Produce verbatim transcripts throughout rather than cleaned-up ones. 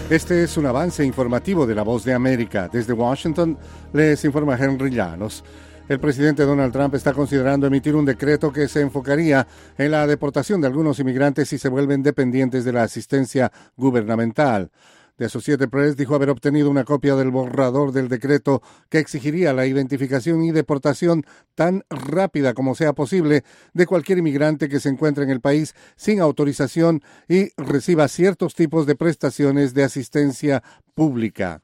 Este es un avance informativo de La Voz de América. Desde Washington les informa Henry Llanos. El presidente Donald Trump está considerando emitir un decreto que se enfocaría en la deportación de algunos inmigrantes si se vuelven dependientes de la asistencia gubernamental. The Associated Press dijo haber obtenido una copia del borrador del decreto que exigiría la identificación y deportación tan rápida como sea posible de cualquier inmigrante que se encuentre en el país sin autorización y reciba ciertos tipos de prestaciones de asistencia pública.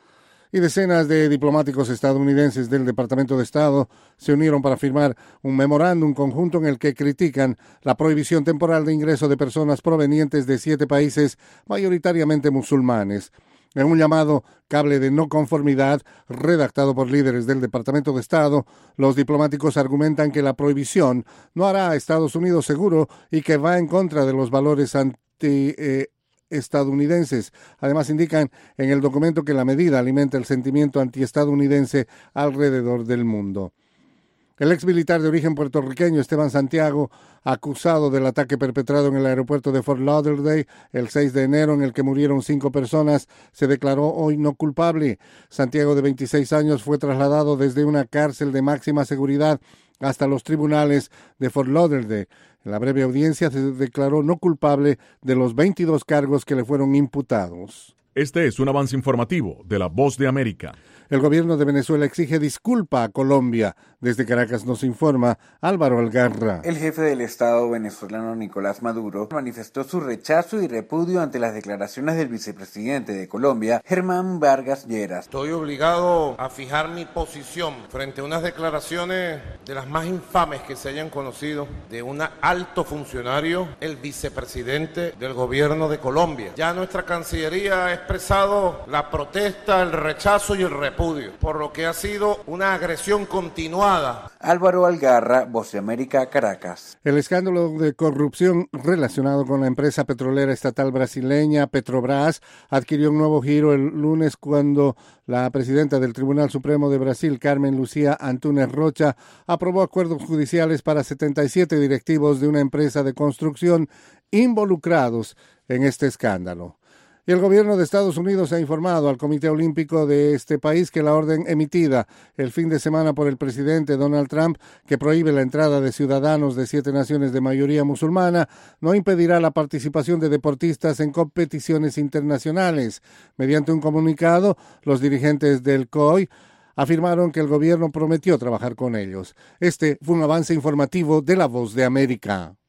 Y decenas de diplomáticos estadounidenses del Departamento de Estado se unieron para firmar un memorándum conjunto en el que critican la prohibición temporal de ingreso de personas provenientes de siete países mayoritariamente musulmanes. En un llamado cable de no conformidad redactado por líderes del Departamento de Estado, los diplomáticos argumentan que la prohibición no hará a Estados Unidos seguro y que va en contra de los valores anti eh, estadounidenses. Además, indican en el documento que la medida alimenta el sentimiento antiestadounidense alrededor del mundo. El ex militar de origen puertorriqueño Esteban Santiago, acusado del ataque perpetrado en el aeropuerto de Fort Lauderdale el seis de enero en el que murieron cinco personas, se declaró hoy no culpable. Santiago, de veintiséis años, fue trasladado desde una cárcel de máxima seguridad hasta los tribunales de Fort Lauderdale. En la breve audiencia se declaró no culpable de los veintidós cargos que le fueron imputados. Este es un avance informativo de La Voz de América. El gobierno de Venezuela exige disculpa a Colombia. Desde Caracas nos informa Álvaro Algarra. El jefe del Estado venezolano Nicolás Maduro manifestó su rechazo y repudio ante las declaraciones del vicepresidente de Colombia, Germán Vargas Lleras. Estoy obligado a fijar mi posición frente a unas declaraciones de las más infames que se hayan conocido de un alto funcionario, el vicepresidente del gobierno de Colombia. Ya nuestra Cancillería ha expresado la protesta, el rechazo y el repudio, por lo que ha sido una agresión continuada. Álvaro Algarra, Voz de América, Caracas. El escándalo de corrupción relacionado con la empresa petrolera estatal brasileña Petrobras adquirió un nuevo giro el lunes cuando la presidenta del Tribunal Supremo de Brasil, Carmen Lucía Antunes Rocha, aprobó acuerdos judiciales para setenta y siete directivos de una empresa de construcción involucrados en este escándalo. Y el gobierno de Estados Unidos ha informado al Comité Olímpico de este país que la orden emitida el fin de semana por el presidente Donald Trump, que prohíbe la entrada de ciudadanos de siete naciones de mayoría musulmana, no impedirá la participación de deportistas en competiciones internacionales. Mediante un comunicado, los dirigentes del C O I afirmaron que el gobierno prometió trabajar con ellos. Este fue un avance informativo de La Voz de América.